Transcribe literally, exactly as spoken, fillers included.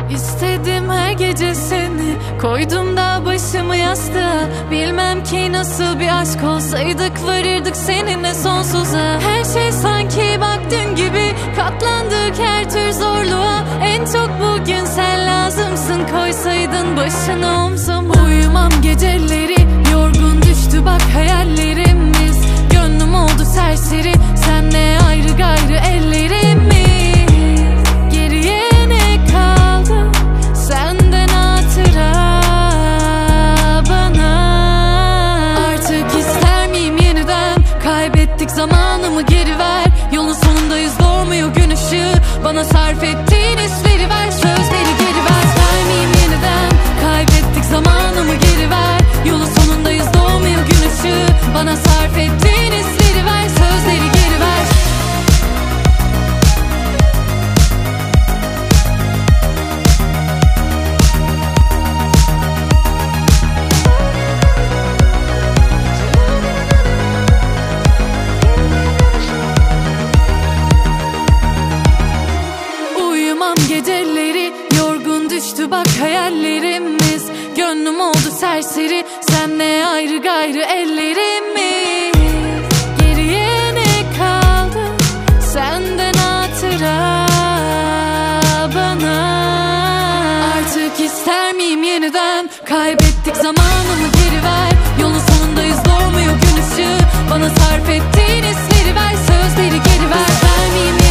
İstedim her gece seni, koydum da başımı yastığa. Bilmem ki nasıl bir aşk olsaydık, varırdık seninle sonsuza. Her şey sanki bak dün gibi, katlandık her tür zorluğa. En çok bugün sen lazımsın, koysaydın başını omzuma. Uyumam geceleri, yorgun düştü bak hayallerimiz. Gönlüm oldu serseri, senle ayrı gayrı ellerimiz. Geriye ne kaldı senden hatıra bana? Artık ister miyim yeniden, kaybettik zamanımı geri ver. Yolun sonundayız, doğmuyor gün ışığı, bana sarf ettiğin hisleri ver. Sözleri geri ver. İster miyim yeniden, kaybettik zamanımı geri ver. Yolun sonundayız, doğmuyor gün ışığı, bana sarf ettiğin hisleri ver. Sözleri geri ver. Uyumam geceleri, yorgun düştü bak hayallerimiz. Gönlüm oldu serseri, senle ayrı gayrı ellerimiz. Geriye ne kaldı senden hatıra bana? Artık ister miyim yeniden, kaybettik zamanımı geri ver. Yolun sonundayız, doğmuyor gün ışığı, bana sarf ettiğin hisleri ver. Sözleri geri ver. İster miyim